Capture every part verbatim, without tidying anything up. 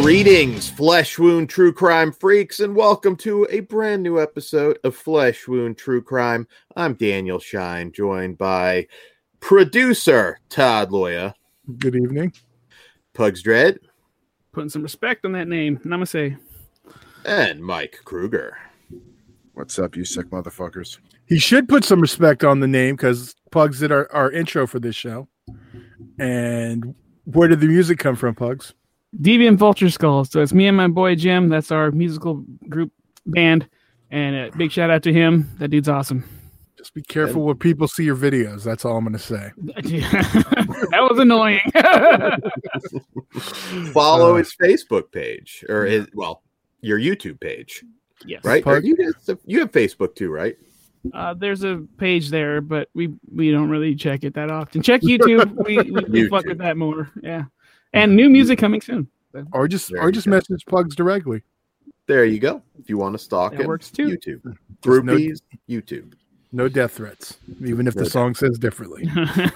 Greetings, Flesh Wound True Crime freaks, and welcome to a brand new episode of Flesh Wound True Crime. I'm Daniel Shine, joined by producer Todd Loya. Good evening. Pugs Dread. Putting some respect on that name. Namaste. And Mike Kruger. What's up, you sick motherfuckers? He should put some respect on the name because Pugs did our, our intro for this show. And where did the music come from, Pugs? Deviant Vulture Skulls. So it's me and my boy Jim. That's our musical group band. And a big shout out to him. That dude's awesome. Just be careful when people see your videos. That's all I'm going to say. That was annoying. Follow Uh, his Facebook page, or his, well, your YouTube page. Yes. Right? Pug- You, guys, you have Facebook too, right? Uh, there's a page there, but we, we don't really check it that often. Check YouTube. We, we, we fuck YouTube. with that more. Yeah. And new music coming soon. So Or just There or you just go. message Pugs directly. There you go. If you want to stalk That him, works too. YouTube. no- Groupies, YouTube. No death threats, even if No the song says differently.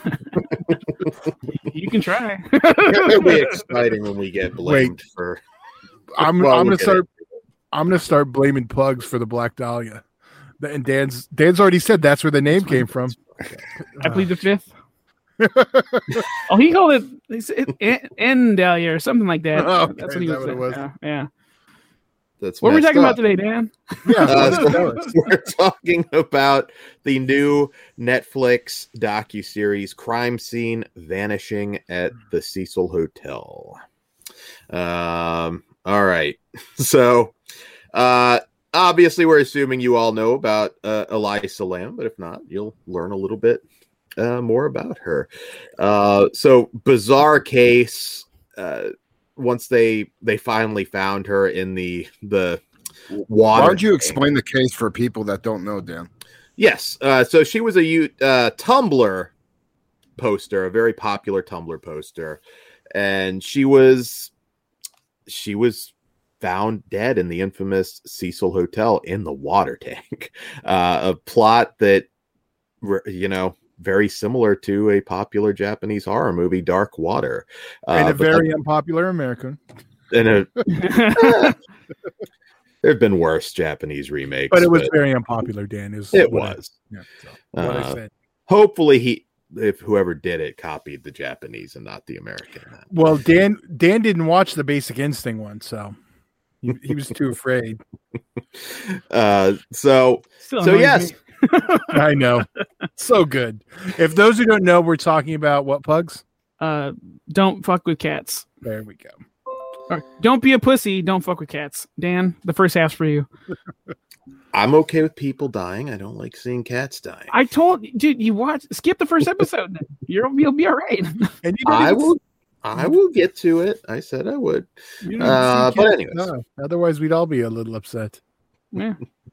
You can try. It'll be exciting when we get blamed for. I'm Well, I'm we'll gonna get start into I'm gonna start blaming Pugs for the Black Dahlia. And Dan's Dan's already said that's where the name came from. I plead the fifth. Oh, he called it, he said N- Endalia or something like that. Oh, okay, That's what he is was that what it saying. was? Yeah, yeah. That's What were we messed talking up. about today, Dan? Yeah, Uh, let's so go. we're talking about the new Netflix docuseries Crime Scene Vanishing at the Cecil Hotel. Um, all right. So, uh, obviously, we're assuming you all know about uh, Elisa Lam, but if not, you'll learn a little bit uh, more about her. Uh, so, bizarre case. Uh, once they they finally found her in the the water. Why don't you tank. explain the case for people that don't know, Dan? Yes. Uh, so she was a U- uh, Tumblr poster, a very popular Tumblr poster, and she was she was found dead in the infamous Cecil Hotel in the water tank. Uh, a plot that, you know, very similar to a popular Japanese horror movie, Dark Water, uh, And a but very unpopular American. and a, there have been worse Japanese remakes, But it was very unpopular, Dan. Is it what I- was. yeah, so what I Uh, said. Hopefully, he, if whoever did it, copied the Japanese and not the American. Well, Dan Dan didn't watch the Basic Instinct one, so he, he was too afraid. Uh, so, Still so annoys yes, me. I know. So good. If those who don't know, we're talking about what, Pugs? Uh, don't fuck with cats. There we go. Or, don't be a pussy. Don't fuck with cats. Dan, the first half's for you. I'm okay with people dying. I don't like seeing cats dying. I told dude, you watch. Skip the first episode. Then. You're you'll be all right. And you don't I even- will. I will get to it. I said I would. you don't even Uh, see but cats anyways. die. Otherwise, we'd all be a little upset. Yeah.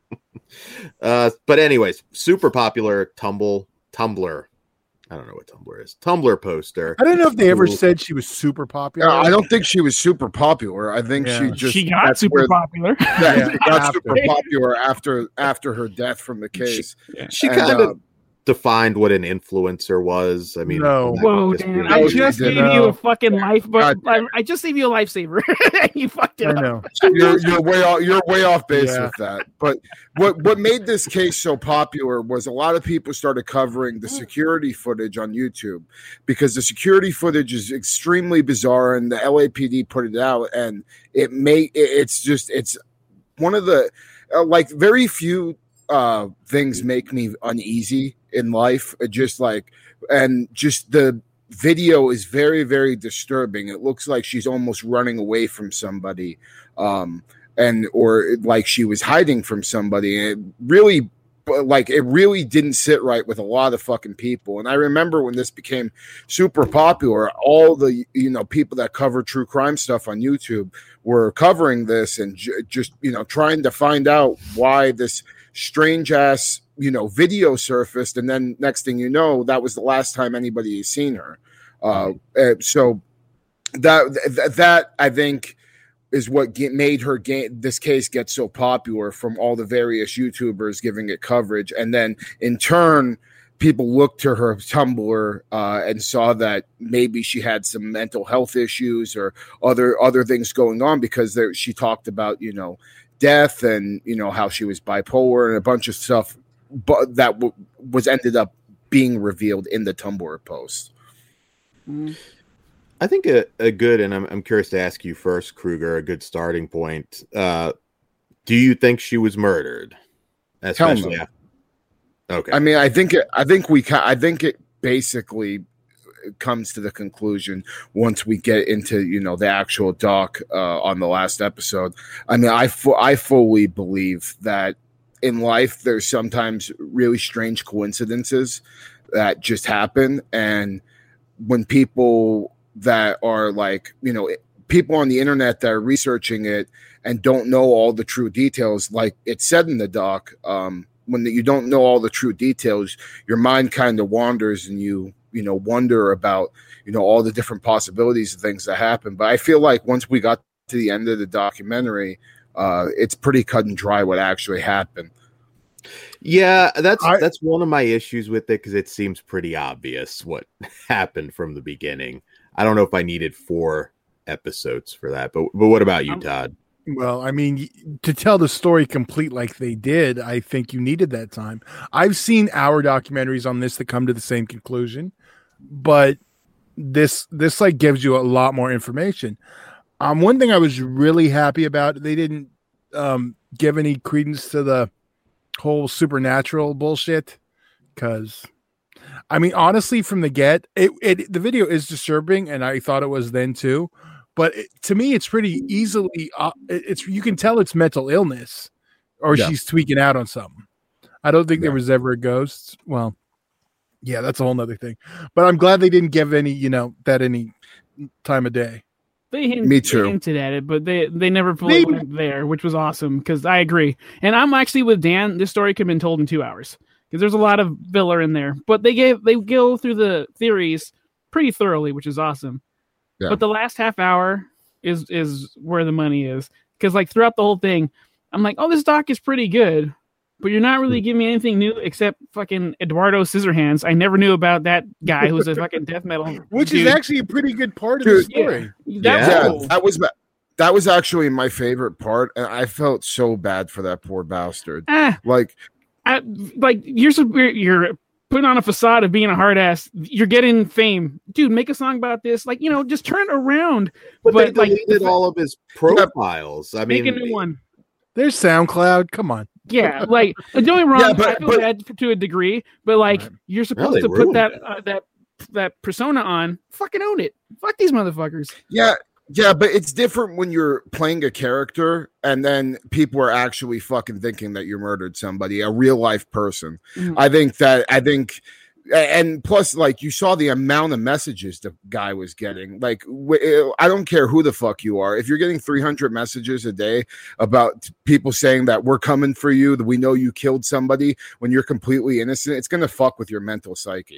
Uh, but anyways, super popular Tumble Tumblr. I don't know what Tumblr is. Tumblr poster. I don't know if they ever Ooh. said she was super popular. Uh, I don't think she was super popular. I think Yeah. she just she got that's super where- popular. Yeah, Yeah, she got after. super popular after after her death from the case. She And, kind uh, of defined what an influencer was. I mean, No. that Whoa, could just Dan! be- I No, just you gave didn't. you No. a fucking life, but God. I just gave you a lifesaver. You fucked it I up. know. You're, you're way off. You're way off base Yeah. with that. But what what made this case so popular was a lot of people started covering the security footage on YouTube because the security footage is extremely bizarre, and the L A P D put it out, and it made it, it's just it's one of the uh, like very few uh, things make me uneasy in life. It just like and just the video is very very disturbing. It looks like she's almost running away from somebody um and or like she was hiding from somebody, and it really like it really didn't sit right with a lot of fucking people. And I remember when this became super popular, all the you know people that cover true crime stuff on YouTube were covering this and j- just you know trying to find out why this strange ass you know video surfaced, and then next thing you know that was the last time anybody has seen her. Uh, uh, so that th- that I think is what get, made her get, this case get so popular from all the various YouTubers giving it coverage, and then in turn people looked to her Tumblr uh, and saw that maybe she had some mental health issues or other other things going on, because there, she talked about, you know, death and, you know, how she was bipolar and a bunch of stuff, but that w- was ended up being revealed in the Tumblr post. I think a, a good, and I'm, I'm curious to ask you first, Kruger, a good starting point. Uh, do you think she was murdered? Especially no. after- okay. I mean, I think it, I think we ca- I think it basically comes to the conclusion once we get into, you know, the actual doc uh, on the last episode. I mean, I fu- I fully believe that in life there's sometimes really strange coincidences that just happen, and when people that are like, you know, people on the internet that are researching it and don't know all the true details, like it said in the doc, um, when you don't know all the true details, your mind kind of wanders and you, you know, wonder about, you know, all the different possibilities of things that happen. But I feel like once we got to the end of the documentary, uh, it's pretty cut and dry what actually happened. Yeah, that's I, that's one of my issues with it, because it seems pretty obvious what happened from the beginning. I don't know if I needed four episodes for that, but but what about you, Um, Todd? Well, I mean, to tell the story complete like they did, I think you needed that time. I've seen our documentaries on this that come to the same conclusion, but this this like gives you a lot more information. Um, one thing I was really happy about, they didn't um, give any credence to the whole supernatural bullshit, because I mean, honestly, from the get, it, it the video is disturbing, and I thought it was then too. But it, to me, it's pretty easily. Uh, it, it's you can tell it's mental illness, or Yeah. she's tweaking out on something. I don't think Yeah. there was ever a ghost. Well, yeah, that's a whole nother thing. But I'm glad they didn't give any, you know, that any time of day. They, hint, Me too. they hinted at it, but they they never fully They- went there, which was awesome, because I agree. And I'm actually with Dan. This story could have been told in two hours because there's a lot of filler in there. But they gave they go through the theories pretty thoroughly, which is awesome. Yeah. But the last half hour is is where the money is, because like throughout the whole thing, I'm like, oh, this doc is pretty good, but you're not really giving me anything new except fucking Eduardo Scissorhands. I never knew about that guy who's a fucking death metal, Which dude. is actually a pretty good part of Dude, the story. Yeah, Yeah. that's Yeah, cool. that was that was actually my favorite part, and I felt so bad for that poor bastard. Ah, Like, I, like you're sup- you're putting on a facade of being a hard ass. You're getting fame, dude. Make a song about this, like, you know, just turn it around. But, But, they like, deleted the- all of his profiles. I Make mean, a new one. There's SoundCloud. Come on. Yeah, like don't get me wrong. Yeah, but- I feel but- bad to a degree, but like Right. you're supposed they to put ruined that it. uh, that that persona on. Fucking own it. Fuck these motherfuckers. yeah, yeah, but it's different when you're playing a character and then people are actually fucking thinking that you murdered somebody, a real life person. Mhm. I think that I think. And plus, like, you saw the amount of messages the guy was getting. Like, w- I don't care who the fuck you are. If you're getting three hundred messages a day about people saying that we're coming for you, that we know you killed somebody when you're completely innocent, it's going to fuck with your mental psyche.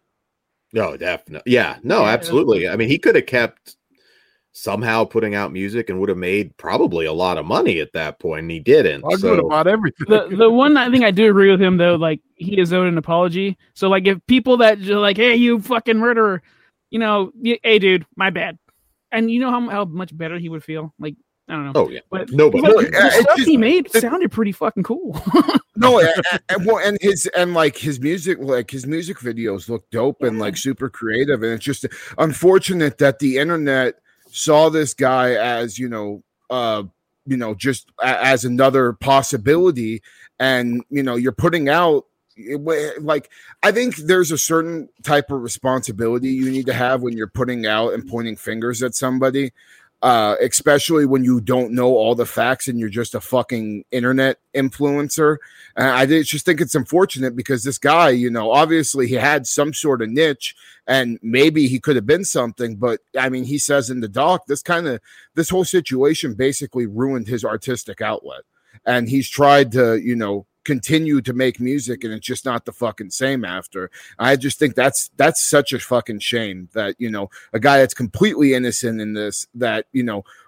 no, definitely. Yeah, no, Yeah, absolutely. I mean, he could have kept somehow putting out music and would have made probably a lot of money at that point, and he didn't. I would So, have bought everything. The the one I think I do agree with him though, like he is owed an apology. So like if people that just like, hey, you fucking murderer, you know, y- hey, dude, my bad, and you know how how much better he would feel. Like I don't know, oh yeah, but nobody. but No, the it's stuff just- he made it- sounded pretty fucking cool. No, and, and, well, and his and like his music, like his music videos look dope and like super creative. And it's just unfortunate that the internet saw this guy as, you know, uh, you know, just a, as another possibility. And, you know, you're putting out it- like, I think there's a certain type of responsibility you need to have when you're putting out and pointing fingers at somebody. Uh, especially when you don't know all the facts and you're just a fucking internet influencer. And I did, just think it's unfortunate because this guy, you know, obviously he had some sort of niche and maybe he could have been something, but I mean, he says in the doc, this kind of, this whole situation basically ruined his artistic outlet. And he's tried to, you know, continue to make music and it's just not the fucking same after. I just think that's that's such a fucking shame that, you know, a guy that's completely innocent in this, that, you know,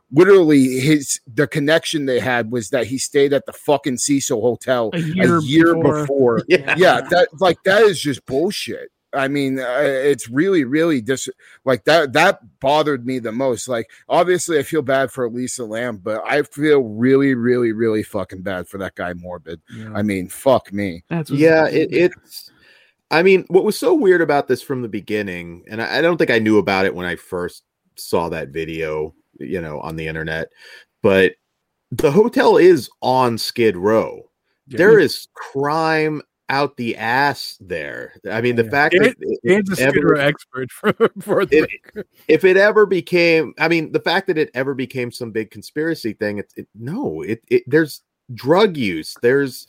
literally his the connection they had was that he stayed at the fucking Cecil Hotel A year a year before. before. Yeah. Yeah, that like that is just bullshit. I mean, uh, it's really, really dis- like that. That bothered me the most. Like, obviously, I feel bad for Elisa Lam, but I feel really, really, really fucking bad for that guy, Morbid. Yeah. I mean, fuck me. That's what's- Yeah, it, it's. I mean, what was so weird about this from the beginning, and I, I don't think I knew about it when I first saw that video, you know, on the internet, but the hotel is on Skid Row. Yeah. There is crime out the ass there. I mean, the Yeah. fact Dan- that it, Dan's a ever- Skid Row expert for, for the It- if it ever became, I mean, the fact that it ever became some big conspiracy thing, it, it no, it, it there's drug use, there's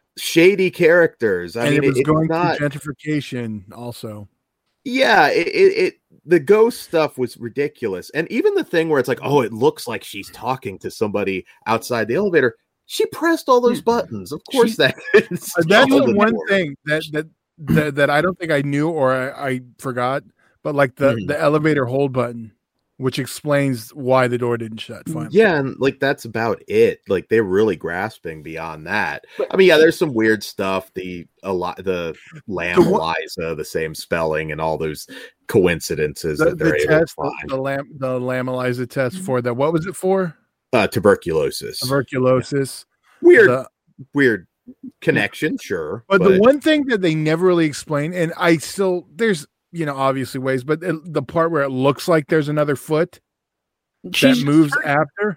shady characters. I and mean, it was it, going it's not, through gentrification also. yeah, it, it, it the ghost stuff was ridiculous, and even the thing where it's like, oh, it looks like she's talking to somebody outside the elevator. She pressed all those buttons. Of course, She- that. Uh, That's solve the the one door. thing that that, that that I don't think I knew or I, I forgot, but like the Mhm. the elevator hold button, which explains why the door didn't shut. Finally. Yeah, and like that's about it. Like they're really grasping beyond that. I mean, yeah, there's some weird stuff. The a lot the Lamb The one- Eliza, the same spelling, and all those coincidences the, that they're the able test, to the, find. the lamb, the lamb Eliza test for the what was it for? Uh, tuberculosis. Tuberculosis. Weird, The- weird connection, sure. But, the one thing that they never really explain, and I still there's you know obviously ways, but it, the part where it looks like there's another foot She's that moves after.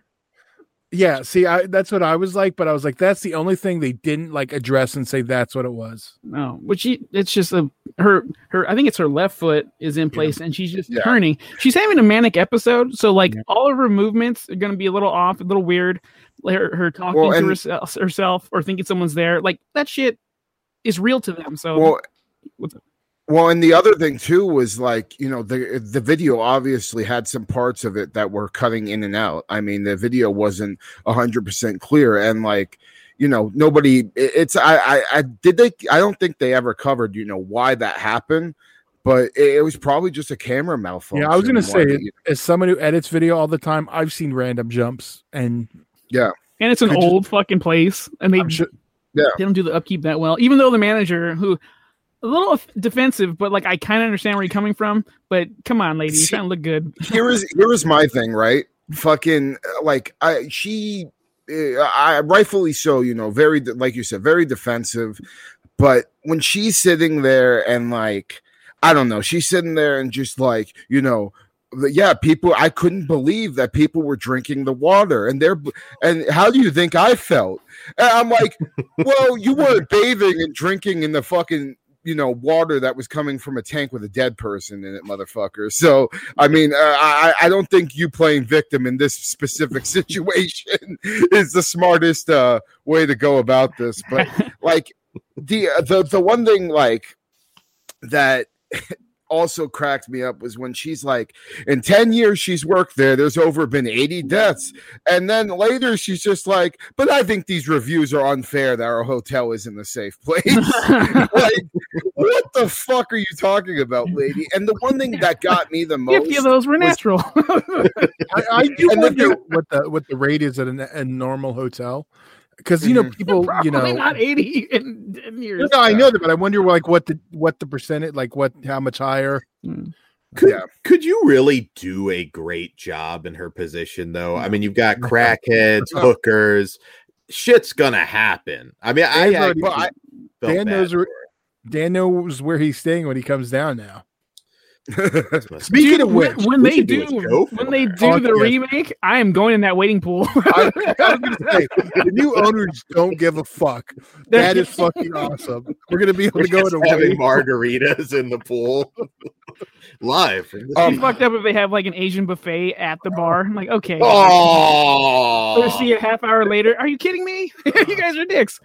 Yeah, see, I that's what I was like, but I was like, that's the only thing they didn't like address and say that's what it was. No, but she it's just a her her I think it's her left foot is in place and she's just Yeah. turning. She's having a manic episode, so like Yeah. all of her movements are going to be a little off, a little weird. Her, her talking Well, to and- herself, herself or thinking someone's there, like that shit is real to them. So Well, what's up? Well, and the other thing too was like, you know, the the video obviously had some parts of it that were cutting in and out. I mean, the video wasn't a hundred percent clear, and like, you know, nobody. it- It's I, I I did they. I don't think they ever covered, you know, why that happened, but it, it was probably just a camera malfunction. Yeah, I was gonna Why say, they- as someone who edits video all the time, I've seen random jumps, and And it's an Could you- old fucking place, and they I'm sure, they don't do the upkeep that well. Even though the manager, who a little defensive, but like I kind of understand where you're coming from. But come on, lady, you See- trying to look good. here is here is my thing, right? Fucking uh, like I she uh, I rightfully so, you know, very de- like you said, very defensive. But when she's sitting there and like I don't know, she's sitting there and just like, you know, the- yeah, people I couldn't believe that people were drinking the water and they're and how do you think I felt? And I'm like, well, you weren't bathing and drinking in the fucking you know, water that was coming from a tank with a dead person in it, motherfucker. So, I mean, uh, I, I don't think you playing victim in this specific situation is the smartest uh, way to go about this. But like the the the one thing like that also cracked me up was when she's like, in ten years she's worked there, there's over been eighty deaths. And then later she's just like, but I think these reviews are unfair that our hotel isn't a safe place. Like, what the fuck are you talking about, lady? And the one thing that got me the most Fifty of those were was- natural. I, I do And the wonder thing- what the what the rate is at a, a normal hotel, because you know Mhm. people, you Probably know, not eighty in ten years. no, I know that, but I wonder like what the what the percentage, like what how much higher. Mm. Could, Yeah. could you really do a great job in her position, though? I mean, you've got crackheads, No. hookers. Shit's gonna happen. I mean, I, Dan's I, already- felt I- Dan bad knows for where- her. Dan knows where he's staying when he comes down now. Speaking Speaking Dude, of when, which, when we they should do do a show when for they that. do Oh, the yes. remake, I am going in that waiting pool. I, I was gonna say the new owners don't give a fuck. That is fucking awesome. We're gonna be able We're to go just in a having wave. margaritas in the pool live. from the It'd Um, be fucked up if they have like an Asian buffet at the bar. I'm like, okay. Oh, Let's see a half hour later. Are you kidding me? You guys are dicks.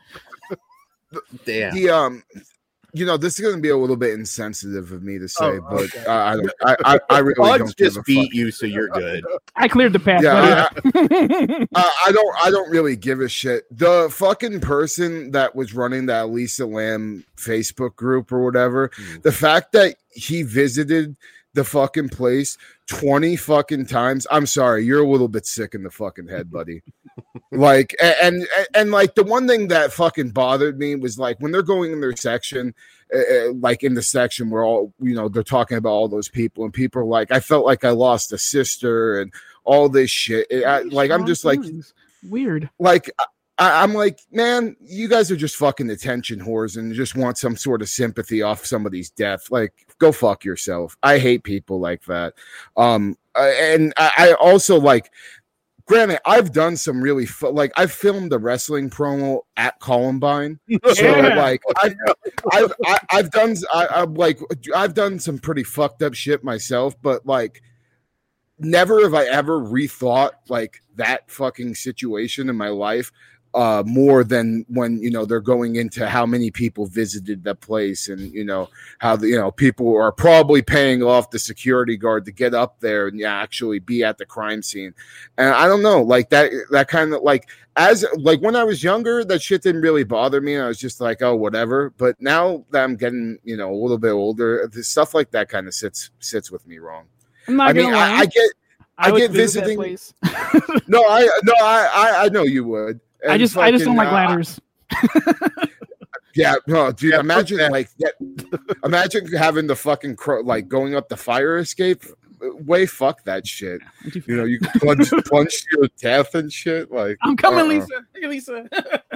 damn! the um you know, this is going to be a little bit insensitive of me to say, Oh, but okay. uh, I don't. I, I, I really Bugs don't give just a beat fuck. you, so you're good. I cleared the path. Yeah, Whatever. Uh, I don't. I don't really give a shit. The fucking person that was running that Lisa Lamb Facebook group or whatever. Mm. The fact that he visited the fucking place twenty fucking times. I'm sorry, you're a little bit sick in the fucking head, buddy. Like, and, and and like the one thing that fucking bothered me was like when they're going in their section, uh, like in the section where all, you know, they're talking about all those people, and people are like, I felt like I lost a sister and all this shit. I, like, I'm just like, weird. Like, I, I'm like, man, you guys are just fucking attention whores and just want some sort of sympathy off somebody's death. Like, go fuck yourself. I hate people like that. Um, and I, I also like, granted, I've done some really fu- like I've filmed the wrestling promo at Columbine, so Yeah. like I've I've, I've, I've done I, I've like I've done some pretty fucked up shit myself, but like never have I ever rethought like that fucking situation in my life uh more than when, you know, they're going into how many people visited the place, and you know how the, you know, people are probably paying off the security guard to get up there and yeah, actually be at the crime scene. And I don't know, like that that kind of like as like when I was younger, that shit didn't really bother me. I was just like, oh, whatever. But now that I'm getting, you know, a little bit older, the stuff like that kind of sits sits with me wrong. I'm not I mean, gonna lie. I, I get I, I would get visit that visiting- place. no, I no, I I, I know you would. I And just I just don't fucking, like uh, ladders. Yeah, no, dude. Yeah, imagine fuck that. like that. Imagine having the fucking cro- like going up the fire escape way. Fuck that shit. I'm too You know, fat. you can plunge plunge to your death and shit. Like I'm coming, uh-uh. Lisa. Hey, Lisa.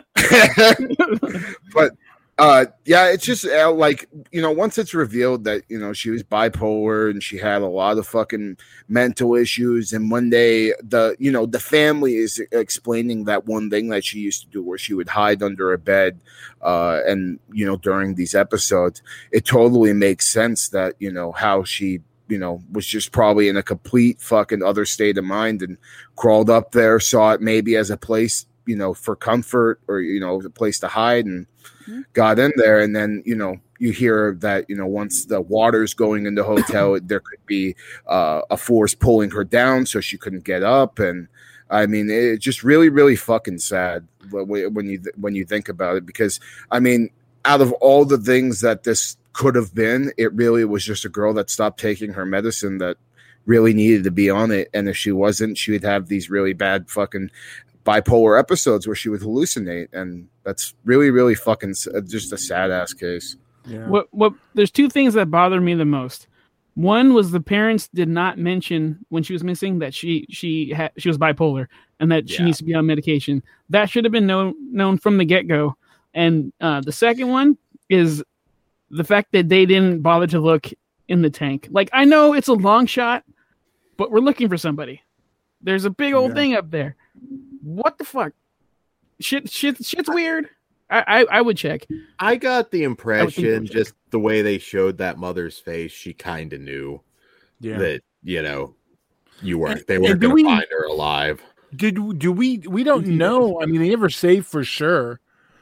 But uh, yeah, it's just uh, like, you know, once it's revealed that, you know, she was bipolar and she had a lot of fucking mental issues, and one day the, you know, the family is explaining that one thing that she used to do where she would hide under a bed, uh, and you know, during these episodes, it totally makes sense that, you know, how she, you know, was just probably in a complete fucking other state of mind and crawled up there, saw it maybe as a place, you know, for comfort, or, you know, a place to hide, and Mm-hmm. got in there. And then, you know, you hear that, you know, once the water's going in the hotel, there could be uh, a force pulling her down so she couldn't get up. And I mean, it's just really, really fucking sad when you when you think about it, because I mean, out of all the things that this could have been, it really was just a girl that stopped taking her medicine that really needed to be on it. And if she wasn't, she would have these really bad fucking bipolar episodes where she would hallucinate, and that's really, really fucking s- just a sad ass case. Yeah. What what there's two things that bother me the most. One was the parents did not mention when she was missing that she she had she was bipolar and that she Yeah. needs to be on medication. That should have been known known from the get go. And uh, the second one is the fact that they didn't bother to look in the tank. Like, I know it's a long shot, but we're looking for somebody. There's a big old Yeah. thing up there. What the fuck? Shit, shit, shit's weird. I, I, I would check. I got the would think impression, it would just the way they showed that mother's face, she kind of knew Yeah. that, you know, you weren't, And- they and weren't do going to we- find her alive. Did do we we don't know? I mean, they never say for sure,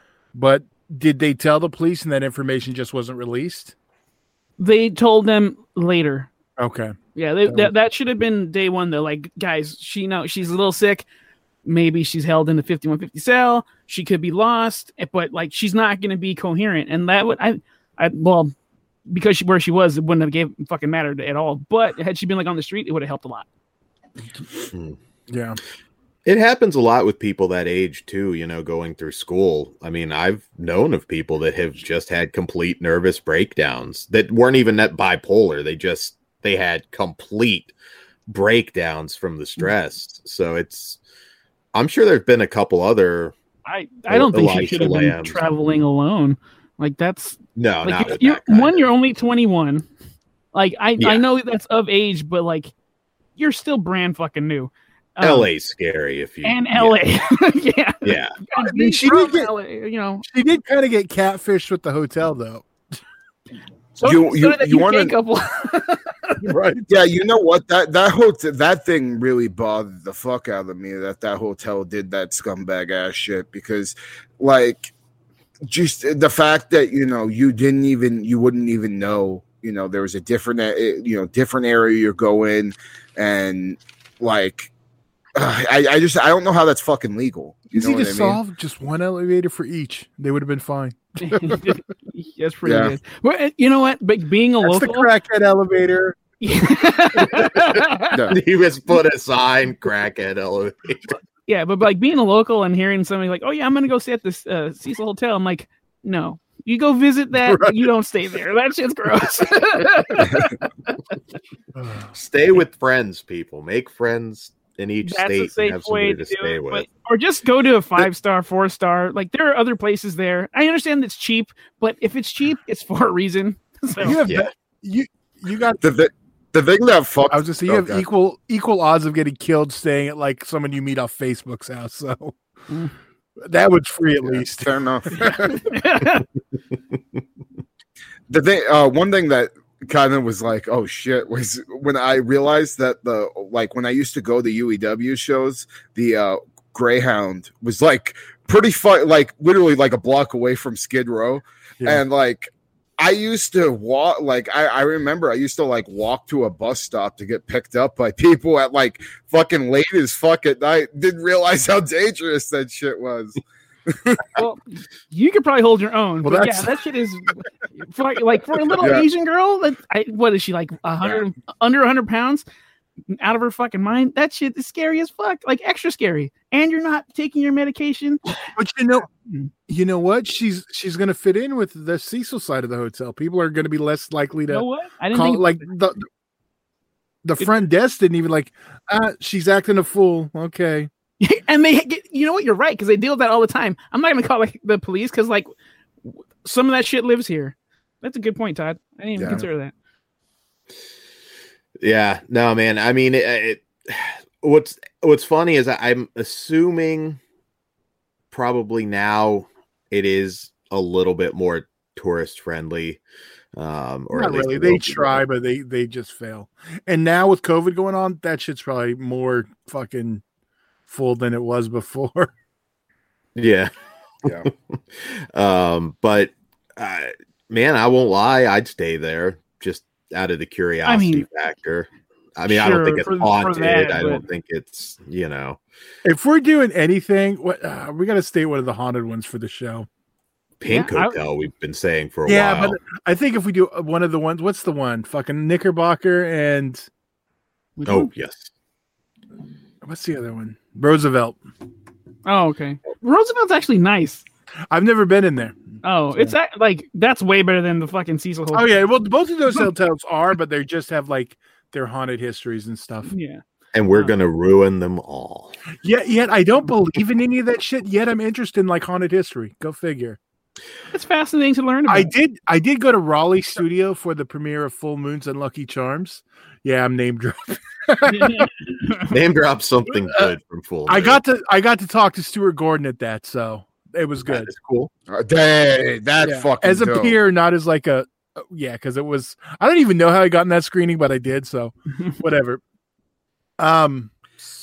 but did they tell the police and that information just wasn't released? They told them later. Okay. Yeah, they, Um, that that should have been day one though. Like, guys, she know she's a little sick. Maybe she's held in the fifty-one fifty cell. She could be lost, but like she's not going to be coherent. And that would I, I well, because she, where she was, it wouldn't have gave fucking mattered at all. But had she been like on the street, it would have helped a lot. Yeah. It happens a lot with people that age too, you know, going through school. I mean, I've known of people that have just had complete nervous breakdowns that weren't even that bipolar. They just, they had complete breakdowns from the stress. So it's, I'm sure there've been a couple other, I I don't think she Elijah should have been Lambs. traveling alone. Like that's no, like not you, with you, that kind one. of- You're only twenty-one. Like I Yeah. I know that's of age, but like you're still brand fucking new. Um, L A's scary if you, and yeah, L A. yeah. Yeah. And I mean, being she from did get- L A, you know. She did kind of get catfished with the hotel, though. So, You- so you- did that you U K wanna- couple. Right. Yeah, you know what? That that hotel, that thing really bothered the fuck out of me. That that hotel did that scumbag ass shit, because, like, just the fact that, you know, you didn't even, you wouldn't even know, you know, there was a different, uh, you know, different area you're going, and like, uh, I I just I don't know how that's fucking legal. You Easy know to what I mean? solve. Just one elevator for each. They would have been fine. That's pretty Yeah. good. Well, uh, you know what? But being a That's the local, crackhead elevator. No. He just put a sign, crackhead elevator. Yeah, but like being a local and hearing somebody like, "Oh yeah, I'm gonna go stay at this uh, Cecil Hotel," I'm like, no, you go visit that. Right. You don't stay there. That shit's gross. Stay with friends, people. Make friends in each That's state a and safe have way somebody to to do stay it. with. But, or just go to a five star, four star. Like there are other places there. I understand it's cheap, but if it's cheap, it's for a reason. So You have Yeah. be- you you got. The, the, the thing that fucked. I was just saying you oh, have God. equal equal odds of getting killed staying at like someone you meet off Facebook's house. So Mm. that was free at Yeah, least. fair enough. The thing, uh, one thing that kind of was like, oh shit, was when I realized that the like when I used to go to U E W shows, the uh, Greyhound was like pretty fun, like literally like a block away from Skid Row, Yeah. and like I used to walk. Like I, I remember I used to like walk to a bus stop to get picked up by people at like fucking late as fuck at night. Didn't realize how dangerous that shit was. well, you could probably hold your own. Well, but yeah, that's- that shit is for, like for a little Yeah. Asian girl. That I, what is she like? A hundred under a hundred pounds, out of her fucking mind. That shit is scary as fuck. Like extra scary. And you're not taking your medication. But you know, you know what? She's she's gonna fit in with the Cecil side of the hotel. People are gonna be less likely to You know what? I didn't call think like the the It- front desk didn't even like. Ah, she's acting a fool. Okay. and they get, you know what? You're right because they deal with that all the time. I'm not gonna call like the police because like w- some of that shit lives here. That's a good point, Todd. I didn't even Yeah. consider that. Yeah, no, man. I mean, it, it, what's what's funny is I, I'm assuming probably now it is a little bit more tourist friendly, um, or Not at least really. it They will be. try, but they they just fail. And now with COVID going on, that shit's probably more fucking full than it was before. Yeah, Yeah. um, but uh, man, I won't lie. I'd stay there just out of the curiosity mean, factor. I mean, I don't sure, think it's for- for haunted. that, I don't but- think it's, you know, If we're doing anything, what uh, we got to stay one of the haunted ones for the show. Pink Yeah, I- Hotel. We've been saying for a Yeah, while. but I think if we do one of the ones, what's the one? Fucking Knickerbocker and Which Oh one? yes, what's the other one? Roosevelt. Oh, okay. Roosevelt's actually nice. I've never been in there. Oh, it's that, like that's way better than the fucking Cecil Hotel. Oh yeah, well both of those hotels are, but they just have like their haunted histories and stuff. Yeah. and we're Huh. gonna ruin them all. Yet, yet I don't believe in any of that shit. Yet I'm interested in like haunted history. Go figure. It's fascinating to learn about. I did. I did go to Raleigh studio for the premiere of Full Moons and Lucky Charms. Yeah, I'm name dropping. Name drop something good from Full. I Moon. got to. I got to talk to Stuart Gordon at that, so it was That good. is cool. Uh, dang, that Yeah, fucking as a dope. peer, not as like a uh, yeah, because it was. I don't even know how I got in that screening, but I did. So whatever. Um,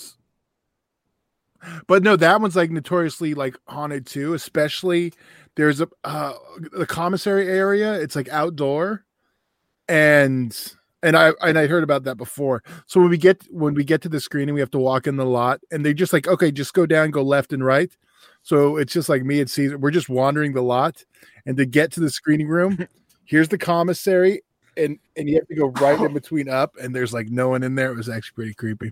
but no, that one's like notoriously like haunted too. Especially there's a uh, the commissary area. It's like outdoor, and and I and I heard about that before. So when we get when we get to the screening, we have to walk in the lot, and they just like okay, just go down, go left and right. So it's just like me and Caesar. We're just wandering the lot, and to get to the screening room, here's the commissary, and and you have to go right in between up, and there's like no one in there. It was actually pretty creepy.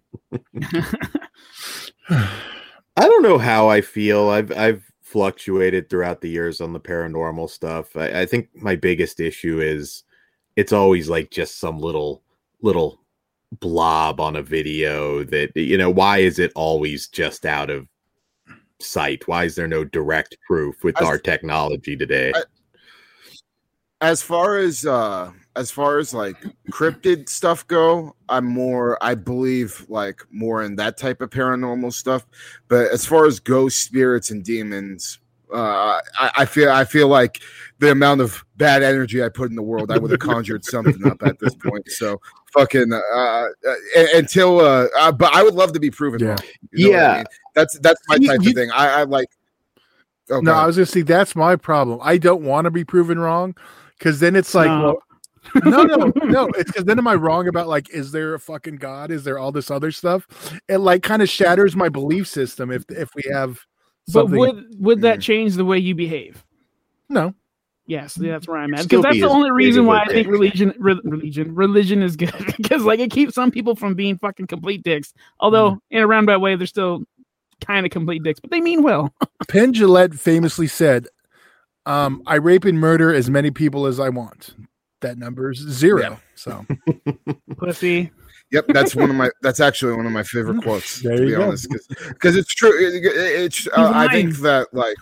I don't know how I feel. I've I've fluctuated throughout the years on the paranormal stuff. I, I think my biggest issue is it's always like just some little little blob on a video that, you know, why is it always just out of sight? Why is there no direct proof with As- our technology today? I- as far as uh as far as like cryptid stuff go, I'm more I believe like more in that type of paranormal stuff. But as far as ghost spirits and demons, uh I, I feel I feel like the amount of bad energy I put in the world, I would have conjured something up at this point. So fucking uh, uh until uh, uh but I would love to be proven Yeah. wrong. You know what I Yeah. mean? That's that's my You- type you- of thing. I, I like oh, No, God. I was gonna say that's my problem. I don't want to be proven wrong because then it's like, No. well, no, no, no. It's because then am I wrong about like, is there a fucking God? Is there all this other stuff? It like kind of shatters my belief system if if we have But something. would would that Mm. change the way you behave? no, Yes, that's where I'm at. Still Because that's be the as only big reason of a why I think dick. religion, re- religion, religion is good. Because like it keeps some people from being fucking complete dicks. Although Mm. in a roundabout way, they're still kind of complete dicks, but they mean well. Penn Jillette famously said, um, I rape and murder as many people as I want. That number is zero. Yeah. So Pussy. Yep, that's one of my. That's actually one of my favorite quotes. There to you be go. honest, because it's true. It, it- it's. Uh, I think that like.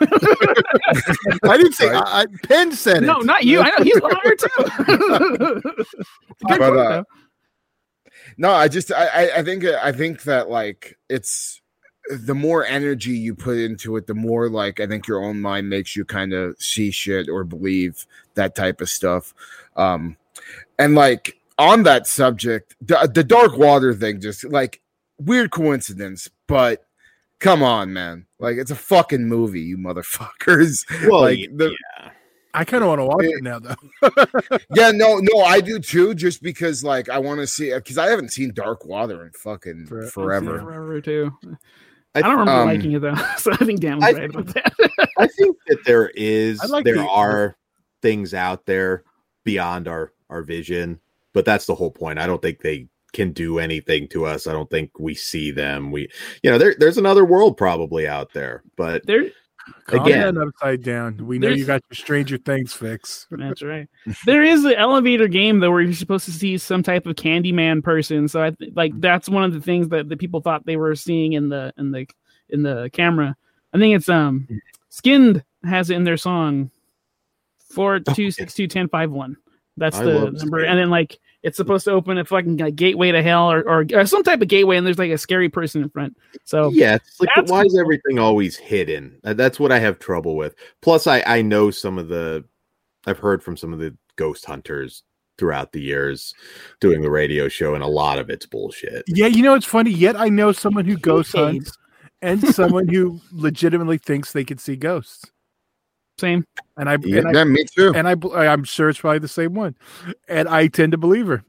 I didn't say Right. I, I, Penn said it. No, not you. I know he's a liar too. It's a good But, quote, uh, though. No, I just I I- I think I think that like it's the more energy you put into it, the more like I think your own mind makes you kind of see shit or believe that type of stuff. Um, and like on that subject, the, the dark water thing, just like weird coincidence, but come on, man, like it's a fucking movie, you motherfuckers. Well, like y- the, yeah. I kind of want to watch it now, though. yeah, no, no, I do too. Just because, like, I want to see because I haven't seen Dark Water in fucking For- forever. Forever too. I, I don't remember um, liking it though, so I think Dan was I- right about that. I think that there is, I like there the- are things out there beyond our our vision, but that's the whole point. I don't think they can do anything to us. I don't think we see them. We, you know, there there's another world probably out there, but There, Calm Again. that upside down. We know There's- you got your Stranger Things fix. that's right. There is an elevator game though where you're supposed to see some type of Candyman person. So I th- like that's one of the things that the people thought they were seeing in the in the in the camera. I think it's um Skinned has it in their song four two six two ten five one. That's I the love number, Skinned. and then like it's supposed to open a fucking like, gateway to hell or, or or some type of gateway, and there's like a scary person in front. So yeah, it's like, but that's why is cool. everything always hidden? Uh, That's what I have trouble with. Plus, I I know some of the, I've heard from some of the ghost hunters throughout the years doing the radio show, and a lot of it's bullshit. Yeah, you know it's funny. Yet I know someone who ghost Kayfabe. hunts and someone who legitimately thinks they can see ghosts. same. And I, Yeah, and I yeah, me too. and I, I'm sure it's probably the same one, and I tend to believe her,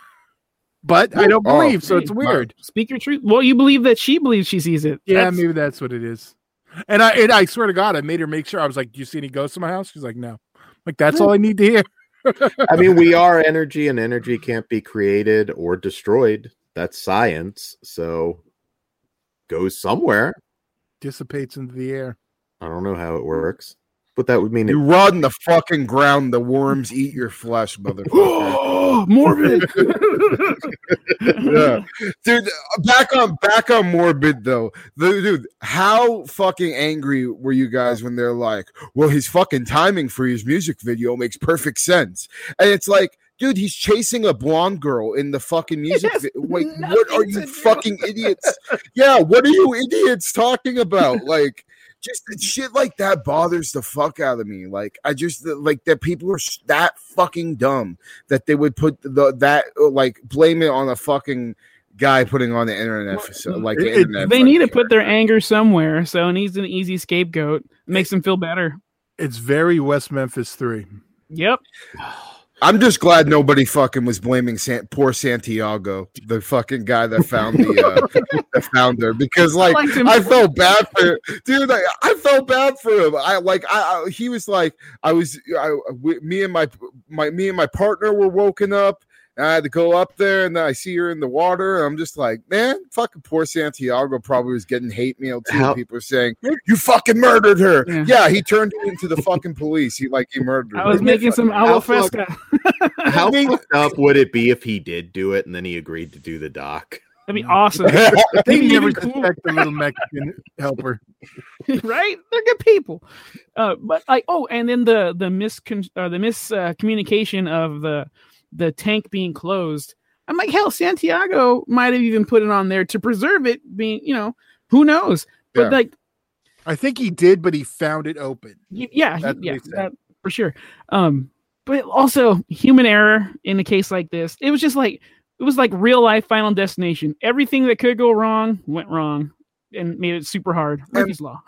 but I don't Oh, believe, so it's hey, weird. Speak your truth. Well, you believe that she believes she sees it. Yeah, That's- maybe that's what it is. And I and I swear to God, I made her make sure. I was like, "Do you see any ghosts in my house?" She's like, "No." I'm like, that's all I need to hear. I mean, we are energy, and energy can't be created or destroyed. That's science. So goes somewhere. Dissipates into the air. I don't know how it works, but that would mean it. You rot in the fucking ground. The worms eat your flesh, motherfucker. Oh, morbid. Yeah. Dude, back on back on morbid though. The, dude, how fucking angry were you guys when they're like, well, his fucking timing for his music video makes perfect sense. And it's like, dude, he's chasing a blonde girl in the fucking music has video. Wait, nothing what are to you do. fucking idiots? Yeah, what are you idiots talking about? Like, just shit like that bothers the fuck out of me. Like, I just like that people are s- that fucking dumb that they would put the that like blame it on a fucking guy putting on the internet. For, so, like, the It- it- internet They need to fucking put their anger somewhere, so it needs an easy scapegoat. It makes them feel better. It's very West Memphis three. Yep. I'm just glad nobody fucking was blaming San- poor Santiago, the fucking guy that found the uh, the founder, because like liked him. I felt bad for dude. I, I felt bad for him. I like I, I he was like I was I, we, me and my my me and my partner were woken up. And I had to go up there, and then I see her in the water. And I'm just like, man, fucking poor Santiago probably was getting hate mail too. How- People are saying you fucking murdered her. Yeah. Yeah, he turned you into the fucking police. He like he murdered her. I was making some How agua fuck- fresca. How I mean- fucked up would it be if he did do it and then he agreed to do the doc? That'd be awesome. They Maybe never even cool. suspect the little Mexican helper. Right? They're good people. Uh, but like, oh, and then the the miscon uh, the miscommunication uh, of the the tank being closed. I'm like, hell, Santiago might have even put it on there to preserve it. Being, you know, who knows? But Yeah. like, I think he did, but he found it open. y- yeah, he- That's what yeah, they said. that, for sure. Um, but also human error in a case like this. It was just like it was like real life Final Destination. Everything that could go wrong went wrong, and made it super hard. Murphy's Law.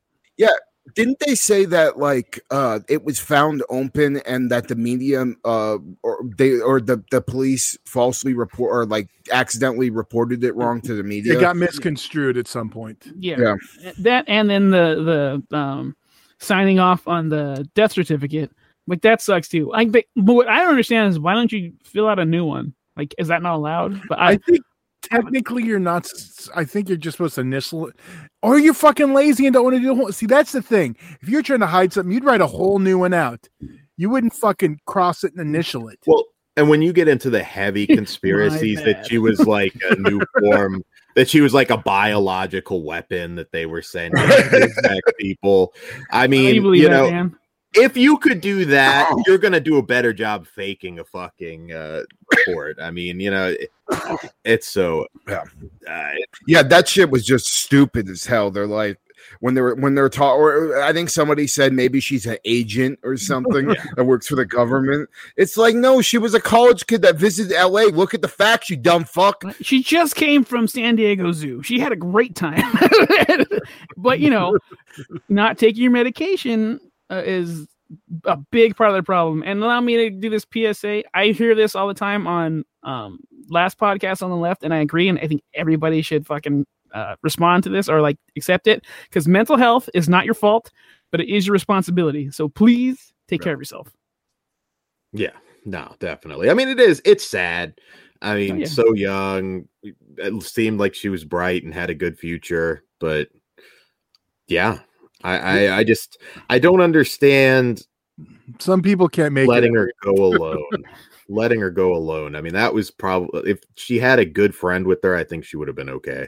Didn't they say that like uh it was found open and that the medium uh or they or the, the police falsely report or like accidentally reported it wrong to the media? It got misconstrued at some point. Yeah. Yeah. That and then the the um signing off on the death certificate Like that sucks too. Like, but, but what I don't understand is why don't you fill out a new one? Like, is that not allowed? But I, I think technically you're not. I think you're just supposed to initial it, or you're fucking lazy and don't want to do the whole. See, that's the thing. If you're trying to hide something, you'd write a whole new one out. You wouldn't fucking cross it and initial it. Well, and when you get into the heavy conspiracies that she was like a new form, that she was like a biological weapon that they were sending to infect people. I mean, you, you know, that, if you could do that, you're going to do a better job faking a fucking uh, report. I mean, you know, it, it's so. Yeah. Uh, yeah, that shit was just stupid as hell. They're like, when they were when they're taught, or I think somebody said maybe she's an agent or something yeah. that works for the government. It's like, no, she was a college kid that visited L A. Look at the facts, you dumb fuck. She just came from San Diego Zoo. She had a great time. But you know, not taking your medication uh, is a big part of the problem. And allow me to do this P S A. I hear this all the time on um, last podcast on the left, and I agree. And I think everybody should fucking Uh, respond to this or like accept it, because mental health is not your fault, but it is your responsibility. So please take right. care of yourself. Yeah, no, definitely. I mean, it is. It's sad. I mean, oh, yeah. so young. It seemed like she was bright and had a good future, but yeah, I, I, I just I don't understand. Some people can't make letting it. her go alone. letting her go alone. I mean, that was probably, if she had a good friend with her, I think she would have been okay.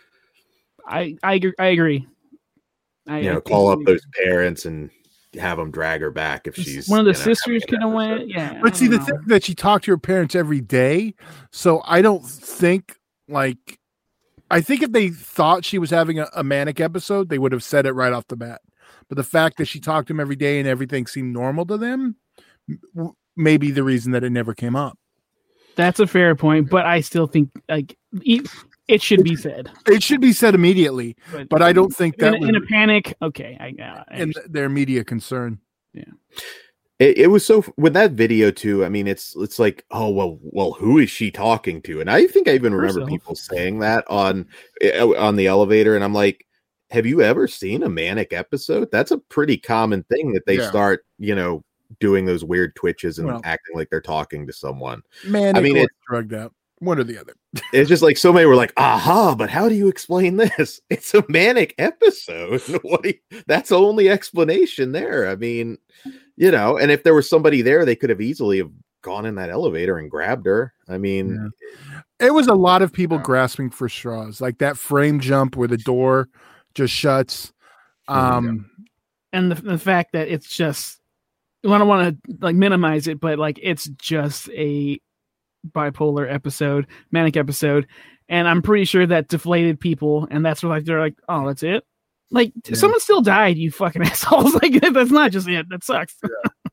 I I, I agree. I, you know, I call up those parents and have them drag her back if she's one of the you know, sisters could have went. Yeah, but see, the know. thing that she talked to her parents every day, so I don't think like I think if they thought she was having a, a manic episode, they would have said it right off the bat. But the fact that she talked to them every day and everything seemed normal to them, m- may be the reason that it never came up. That's a fair point, but I still think like. E- It should be said. It should be said immediately, but, but I don't think that in, in a panic. Okay, I got and their media concern. Yeah, it, it was so with that video too. I mean, it's it's like, oh well, well, who is she talking to? And I think I even remember Herself. people saying that on on the elevator, and I'm like, have you ever seen a manic episode? That's a pretty common thing that they yeah. start, you know, doing those weird twitches and well, acting like they're talking to someone. Man, I mean, it's drugged out. One or the other. It's just like so many were like, aha, but how do you explain this? It's a manic episode. What do you, that's the only explanation there. I mean, you know, and if there was somebody there, they could have easily have gone in that elevator and grabbed her. I mean, yeah. It was a lot of people yeah. grasping for straws, like that frame jump where the door just shuts. Um, and the, the fact that it's just, I don't want to like minimize it, but like it's just a bipolar episode, manic episode, and I'm pretty sure that deflated people, and that's what like they're like, oh, that's it. Like yeah. someone still died, you fucking assholes. Like that's not just it. That sucks. Yeah.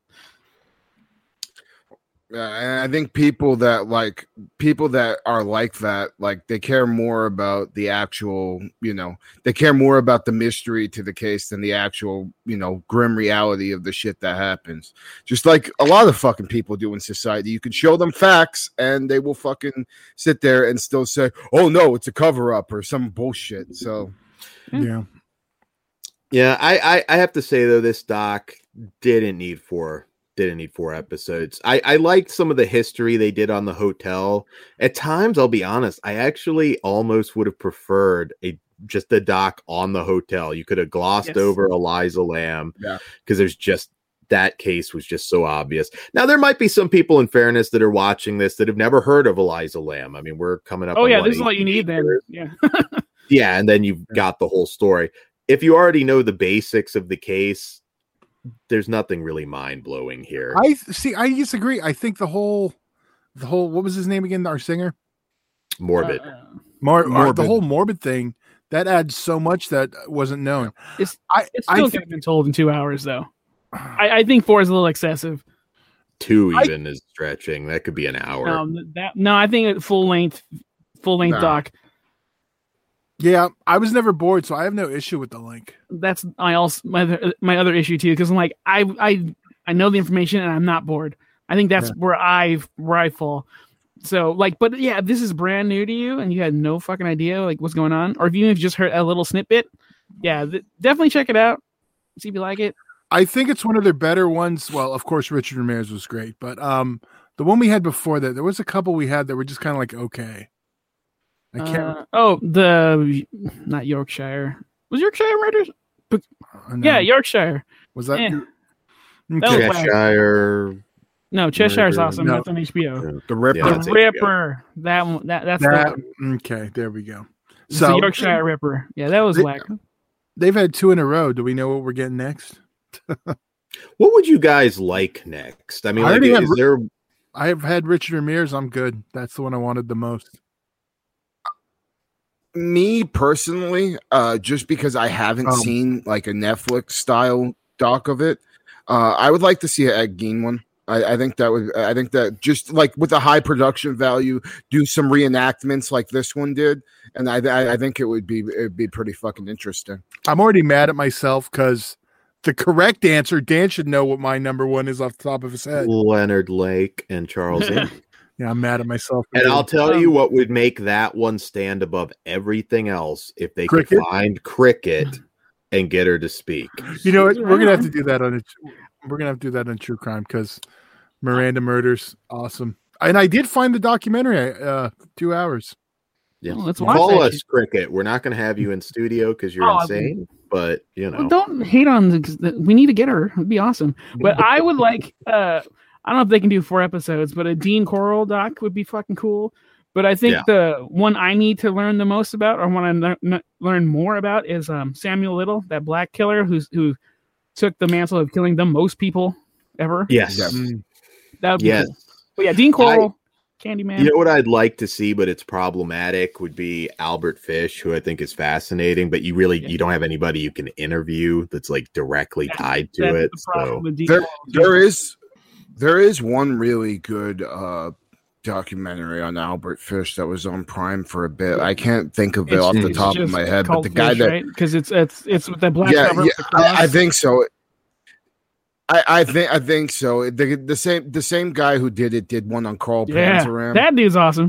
Yeah, and I think people that like people that are like that, like they care more about the actual, you know, they care more about the mystery to the case than the actual, you know, grim reality of the shit that happens. Just like a lot of fucking people do in society. You can show them facts and they will fucking sit there and still say, oh no, it's a cover up or some bullshit. So yeah. Yeah, I, I, I have to say though, this doc didn't need four Didn't need four episodes. I, I liked some of the history they did on the hotel. At times, I'll be honest, I actually almost would have preferred a just a doc on the hotel. You could have glossed yes. over Eliza Lamb because yeah. there's just that case was just so obvious. Now, there might be some people, in fairness, that are watching this that have never heard of Eliza Lamb. I mean, we're coming up. Oh, on yeah, what, this is what you need then. Yeah. Yeah, and then you've got the whole story. If you already know the basics of the case, there's nothing really mind-blowing here. I see. I disagree. I think the whole, the whole, what was his name again? Our singer, Morbid, uh, Mor- morbid. The whole morbid thing that adds so much that wasn't known. It's I, it's still could have been told in two hours though. I, I think four is a little excessive. Two even I, is stretching. That could be an hour. Um, that no, I think full length, full length nah. doc. Yeah, I was never bored, so I have no issue with the link. That's I also my other, my other issue too, because I'm like I I I know the information and I'm not bored. I think that's yeah. where I where I fall. So like, but yeah, if this is brand new to you and you had no fucking idea like what's going on, or if you have just heard a little snippet, yeah, th- definitely check it out. See if you like it. I think it's one of their better ones. Well, of course, Richard Ramirez was great, but um, the one we had before that, there was a couple we had that were just kind of like okay. I can't. Uh, oh, the not Yorkshire. Was Yorkshire Murders? Uh, no. Yeah, Yorkshire. Was that? Eh. Okay. That was- Cheshire. No, Cheshire's Murder. awesome. No. That's on H B O. The Ripper. Yeah, The that's H B O. Ripper. That one. That that's That, the, okay, there we go. it's So the Yorkshire Ripper. Yeah, that was They- whack. they've had two in a row. Do we know what we're getting next? What would you guys like next? I mean, I like, already is have- there? I have had Richard Ramirez. I'm good. That's the one I wanted the most. Me personally, uh, just because I haven't Um, seen like a Netflix style doc of it, uh, I would like to see an Ed Gein one. I, I think that would. I think that just like with a high production value, do some reenactments like this one did, and I, I, I think it would be it'd be pretty fucking interesting. I'm already mad at myself because the correct answer, Dan should know what my number one is off the top of his head. Leonard Lake and Charles Inn. Yeah, I'm mad at myself. for And doing- I'll tell Um, you what would make that one stand above everything else if they Cricket? could find Cricket and get her to speak. You know what? We're gonna have to do that on a. We're gonna have to do that on True Crime because Miranda Murders, awesome. And I did find the documentary. Uh, two hours. Yeah. Well, let's watch Call that us, Cricket. We're not going to have you in studio because you're Oh, I- insane, but you know. Well, don't hate on the, 'cause the- we need to get her. It'd be awesome. But I would like uh I don't know if they can do four episodes, but a Dean Coral doc would be fucking cool. But I think Yeah. the one I need to learn the most about, or want to n- learn more about, is um Samuel Little, that black killer who's who took the mantle of killing the most people ever. Yes. Yeah. Mm. That would be Yes. cool. But yeah, Dean Coral, Candyman. You know what I'd like to see, but it's problematic, would be Albert Fish, who I think is fascinating, but you really Yeah. you don't have anybody you can interview that's like directly That's- tied to That's it. the problem So with Dean There, Coral. there is, there is one really good uh, documentary on Albert Fish that was on Prime for a bit. I can't think of it It's- off the it's top of just my head, but called the guy Fish, that right? Because it's it's it's with that black yeah, cover. yeah with the cross. I, I think so. I, I think I think so. The, the same the same guy who did it did one on Carl yeah, Panzeram. that dude's awesome.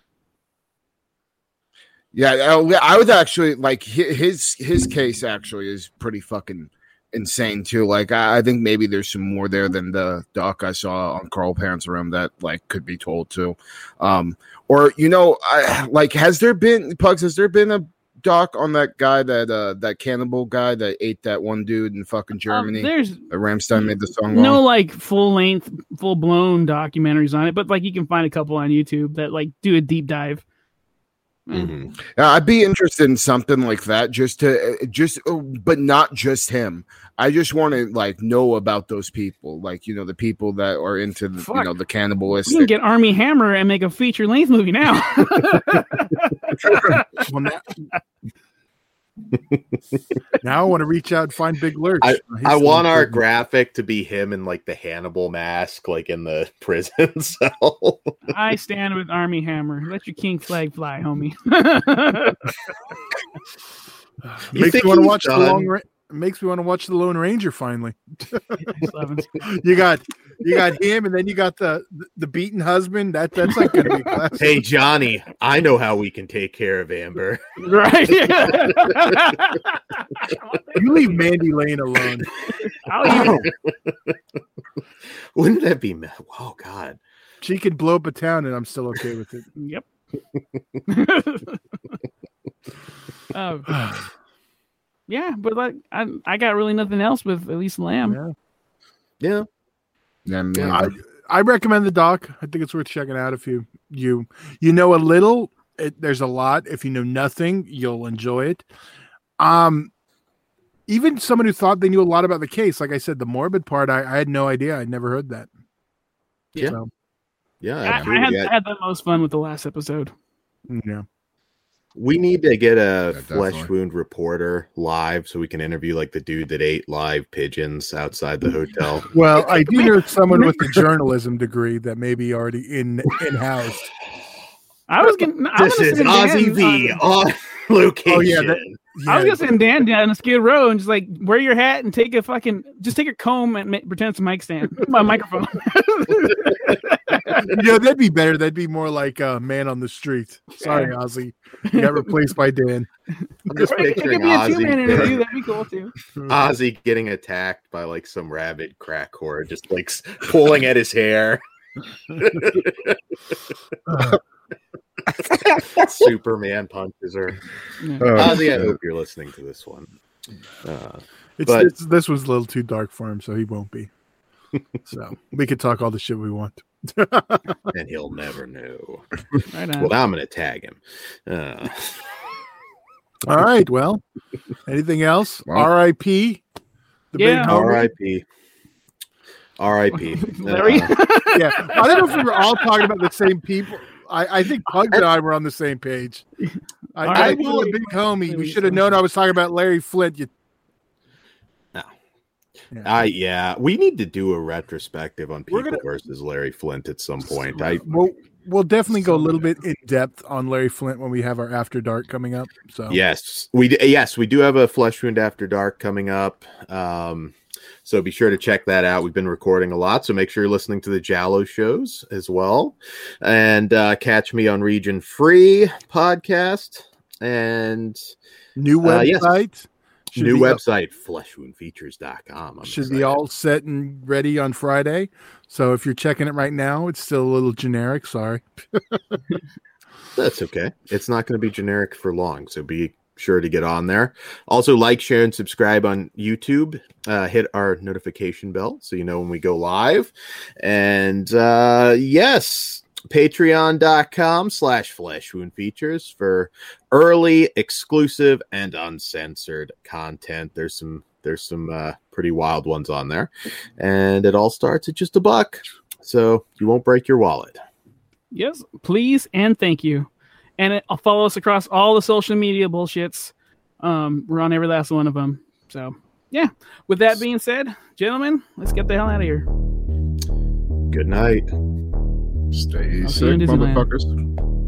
Yeah, I, I would actually like hi- his his case actually is pretty fucking insane too. Like I, I think maybe there's some more there than the doc I saw on Carl Panzeram that like could be told too. Um, or you know, I, like has there been Pugs? Has there been a doc on that guy that uh that cannibal guy that ate that one dude in fucking Germany? Um, there's that Rammstein made the song. no on? like full length, full blown documentaries on it, but like you can find a couple on YouTube that like do a deep dive. mhm. Yeah, I'd be interested in something like that, just to uh, just, uh, but not just him. I just want to like know about those people, like you know, the people that are into the, you Fuck. know, the We can cannibalistic. get Army Hammer and make a feature length movie now. Well, now, now I want to reach out and find Big Lurch. I- He's I still want our important. graphic to be him in like the Hannibal mask, like in the prison cell. I stand with Army Hammer. Let your king flag fly, homie. You Makes think me want to he's watch the done? Lone Ra- makes me want to watch the Lone Ranger finally. Eleven. You got you got him, and then you got the the beaten husband. That that's like gonna be a classic. Hey Johnny, I know how we can take care of Amber. Right. You leave Mandy Lane alone. I'll even, Wouldn't that be? ma- Oh God. She could blow up a town, and I'm still okay with it. yep. um, yeah, but like I, I got really nothing else with Elise Lamb. Yeah. Yeah. Yeah, man. Yeah, I, I recommend the doc. I think it's worth checking out if you you you know a little. It, there's a lot. If you know nothing, you'll enjoy it. Um, even someone who thought they knew a lot about the case, like I said, the morbid part, I, I had no idea. I'd never heard that. Yeah. So, Yeah. I, I, absolutely. had, Yeah. I had the most fun with the last episode. yeah. We need to get a Yeah, flesh definitely. wound reporter live so we can interview like the dude that ate live pigeons outside the hotel. Well, I do know someone with a journalism degree that may be already in in house. I was getting. I This was is gonna send Ozzy Dan V on- on location. Oh, yeah, that- I was Yeah. gonna send Dan down to Skid Row and just like wear your hat and take a fucking just take a comb and ma- pretend it's a mic stand, my microphone. know, that'd be better. That'd be more like uh, Man on the Street. Sorry, Ozzy. You got replaced by Dan. I'm just It could picturing be a Ozzy. two-man interview. That'd be cool too. Ozzy getting attacked by like some rabid crack whore, just like s- pulling at his hair. Superman punches her. Yeah. Oh, Ozzy, I shit. hope you're listening to this one. Uh, It's, But- it's this was a little too dark for him, so he won't be. So we could talk all the shit we want. and he'll never know. Right on. Well, I'm going to tag him. Uh, All right. Well, anything else? Well- R I P. The Yeah. big homie. R I P R I P Larry? Uh, Yeah. I don't know if we were all talking about the same people. I, I think Pugs and I were on the same page. I, All I right. will, the big homie. You should have known I was talking about Larry Flint. You, I yeah, we need to do a retrospective on We're people gonna- versus Larry Flint at some point. I we'll, we'll definitely go a little bit in depth on Larry Flint when we have our After Dark coming up. So yes, we d- yes we do have a Flesh Wound After Dark coming up. Um, so be sure to check that out. We've been recording a lot, so make sure you're listening to the Jallo shows as well, and uh, catch me on Region Free podcast and new Uh, yes. website. Should new be, website flesh wound features dot com. I'm Should excited. be all set and ready on Friday. So if you're checking it right now, it's still a little generic. Sorry. That's okay. It's not going to be generic for long, so be sure to get on there. Also, like, share, and subscribe on YouTube. Uh, hit our notification bell so you know when we go live. And uh, yes, patreon.com slash flesh wound features for early, exclusive, and uncensored content. There's some there's some uh, pretty wild ones on there. And it all starts at just a buck, so you won't break your wallet. Yes, please and thank you. And it, follow us across all the social media bullshits. Um, we're on every last one of them. So, yeah. With that being said, gentlemen, let's get the hell out of here. Good night. Stay I'll see you sick, in Disneyland. motherfuckers.